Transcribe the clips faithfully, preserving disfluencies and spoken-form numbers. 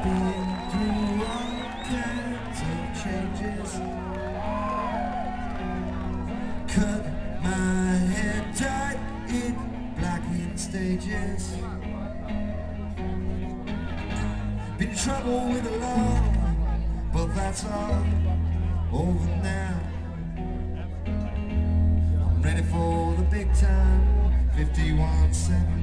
Been through all kinds of changes. Cut my hair tight in blackened stages. Been in trouble with the law, but that's all over now. I'm ready for the big time, fifty-one seven.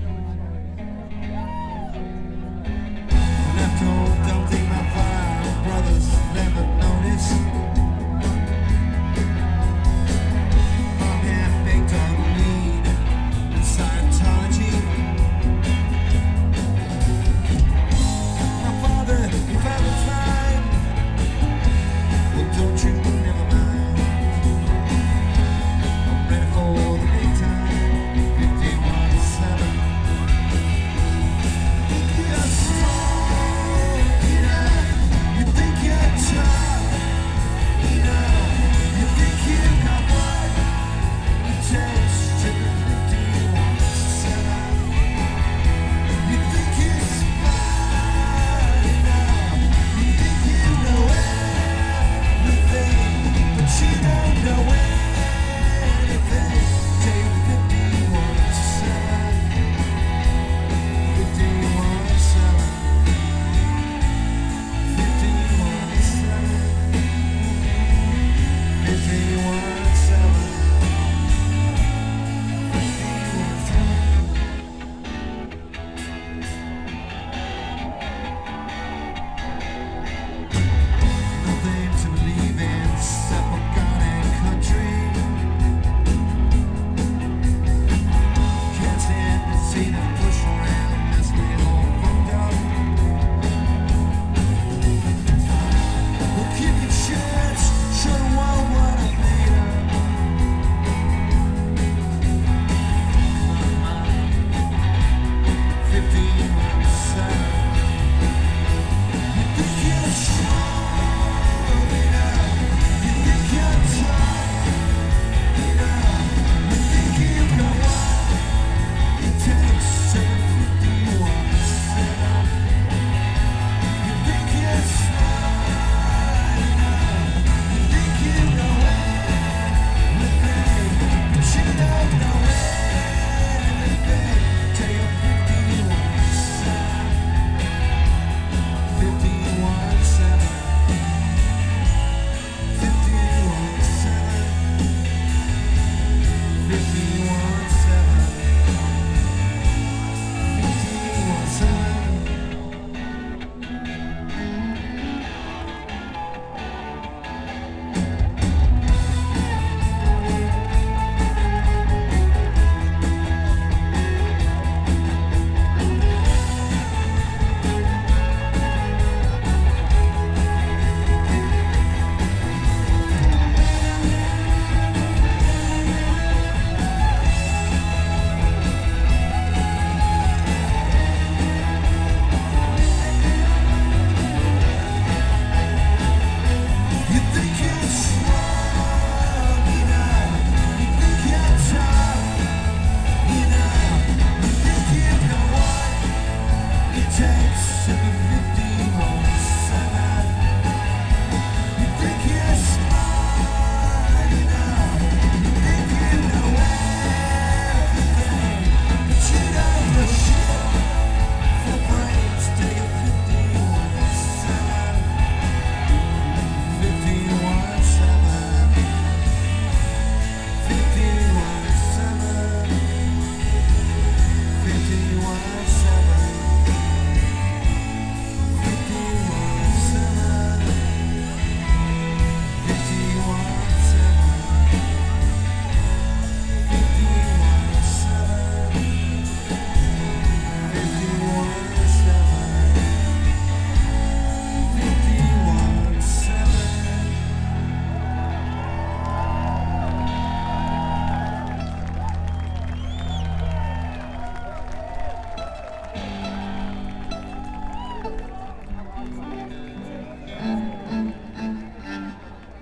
Left home, don't think my fire brothers never notice. I'm half baked on weed and Scientology. My father, he found it fine. Well, don't you never mind. I'm ready for the big time, fifty-one seven. You're strong, you know. You think you're tough, you know. You think you got what it takes to be fifty-one seven. You think you're smart, you know. You think you know everything, but you don't know anything. Take fifty-one seven, fifty-one seven, fifty-one seven, fifty-one seven, fifty-one seven. Nothing to believe in except for God and country. Can't stand to see them push around, mess me all fucked up. Well, keep your chance, show the world what I'm made of. fifty-one seven. You think you're strong, you know. You think you're tough, you know. You think you got what it takes to be fifty-one seven. You think you're smart, you know. You think you know everything, but you don't know anything till you're fifty-one seven. fifty-one seven, fifty-one seven, fifty-one seven, fifty-one seven. You think you're strong, you know. You think you're tough, you know. You think you know what it takes to be